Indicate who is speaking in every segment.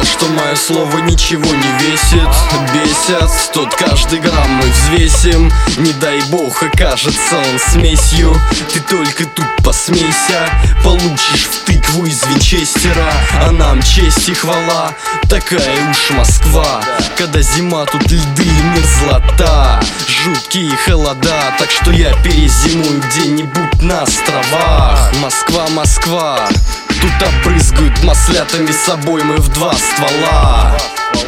Speaker 1: что мое слово ничего не весит. Бесят, тот каждый грамм мы взвесим. Не дай бог окажется он смесью. Ты только тут посмейся, получишь в тыкву из винчестера. А нам честь и хвала, такая уж Москва. Когда зима, тут льды и мерзлота, жуткие холода, так что я перезимую где-нибудь на островах. Москва, Москва, тут обрызгают маслятами собой мы в два ствола.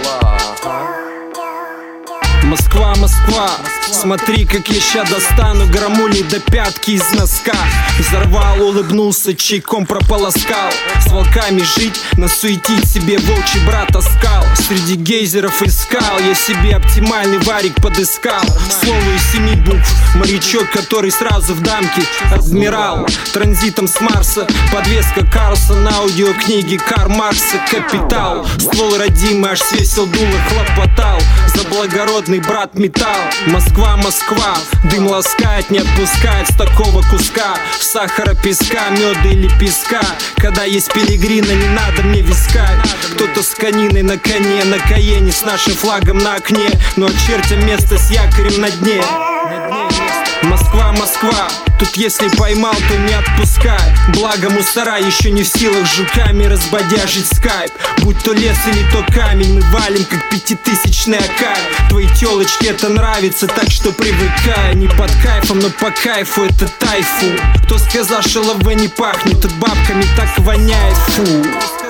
Speaker 2: Москва, Москва, смотри, как я ща достану граммулей до пятки из носка. Взорвал, улыбнулся, чайком прополоскал. С волками жить, насуетить себе волчий брат оскал. Среди гейзеров и скал я себе оптимальный варик подыскал. Слово из 7 букв, морячок, который сразу в дамке адмирал. Транзитом с Марса, подвеска Карлсон, аудиокниги Карл Маркса, Капитал. Ствол родимый, аж свесил дуло, хлопотал за благородный брат металл. Москва, Москва, дым ласкает, не отпускает с такого куска сахара, песка, меда или песка. Когда есть пилигрина, не надо мне вискать. Кто-то с кониной на коне, на Каене, с нашим флагом на окне, но очертя место с якорем на дне. Москва, Москва, тут если поймал, то не отпускай. Благо мусора еще не в силах жуками разбодяжить скайп. Будь то лес или то камень, мы валим как 5000-ный аккай. Твоей телочке это нравится, так что привыкай. Не под кайфом, но по кайфу это тайфу. Кто сказал, что лавэ не пахнет, от бабками так воняет, фу.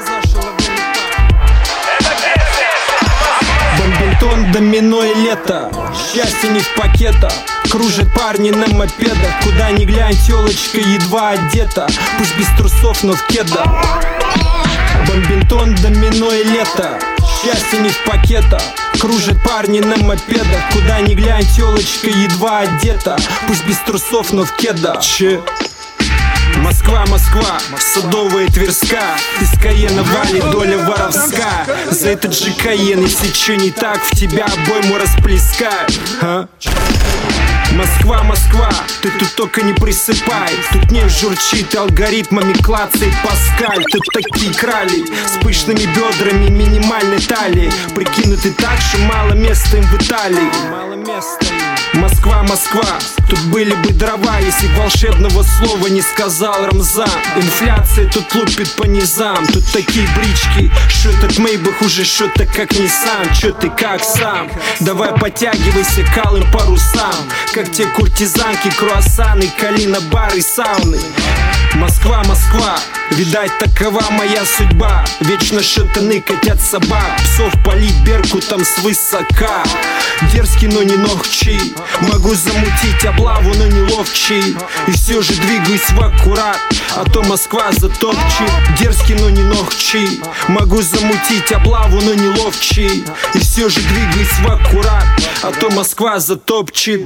Speaker 2: Бомбинтон, домино и лето, счастье не в пакетах. Кружат парни на мопедах, куда ни глянь, телочка едва одета. Пусть без трусов, но в кедах. Бомбинтон, домино и лето, счастье не в пакетах. Кружат парни на мопедах, куда ни глянь, телочка едва одета. Пусть без трусов, но в кедах. Москва, Москва, Садовая, Тверская. Из Каена валит доля воровская. За этот же Каен, если чё не так, в тебя обойму расплескают, Москва, Москва, ты тут только не присыпай. Тут не журчит алгоритмами клацает Паскаль. Тут такие крали с пышными бедрами, минимальной талией. Прикинуты так, что мало места им в Италии. Москва, Москва, тут были бы дрова, если б волшебного слова не сказал Рамзан. Инфляция тут лупит по низам. Тут такие брички, что этот Мейбах уже что-то как Nissan. Чё ты как сам? Давай подтягивайся к алым парусам, как те куртизанки, круассаны, калина, бары, сауны. Москва, Москва, видать, такова моя судьба. Вечно что-то ныкать от собак, псов полить беркутом свысока. Дерзкий, но не ногчий, могу замутить облаву, но не ловчий. И все же двигаюсь в аккурат, а то Москва затопчет. Дерзкий, но не ногчий, могу замутить облаву, но не ловчий. И все же двигаюсь в аккурат, а то Москва затопчет.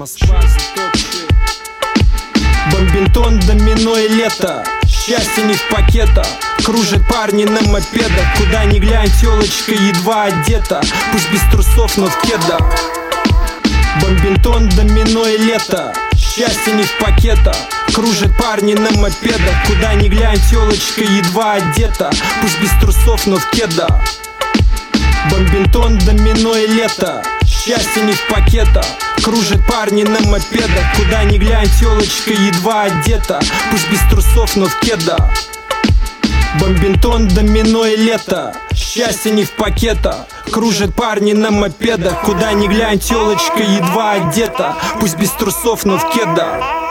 Speaker 2: Бомбинтон, домино и лето, счастье не в пакетах. Кружат парни на мопедах, куда ни глянь, телочка едва одета. Пусть без трусов, но в кедах. Бомбинтон, домино и лето, счастье не в пакетах. Кружат парни на мопедах, куда ни глянь, телочка едва одета. Пусть без трусов, но в кедах. Бомбинтон, домино и лето, счастье не в пакетах. Кружат парни на мопедах, куда ни глянь, телочка едва одета. Пусть без трусов, но в кедах. Бомбинтон, домино и лето, счастье не в пакетах. Кружат парни на мопедах, куда ни глянь, телочка едва одета. Пусть без трусов, но в кедах.